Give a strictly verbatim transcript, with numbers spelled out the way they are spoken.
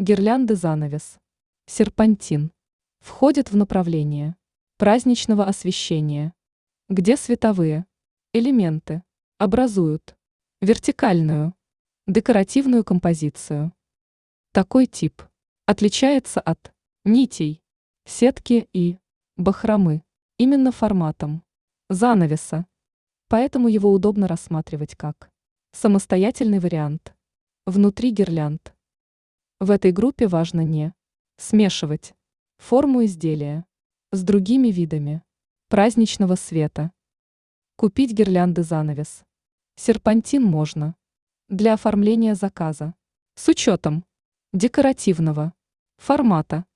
Гирлянды занавес. Серпантин. Входит в направление праздничного освещения, где световые элементы образуют вертикальную декоративную композицию. Такой тип отличается от нитей, сетки и бахромы именно форматом занавеса, поэтому его удобно рассматривать как самостоятельный вариант внутри гирлянд. В этой группе важно не смешивать форму изделия с другими видами праздничного света. Купить гирлянды занавес серпантин можно для оформления заказа с учетом декоративного формата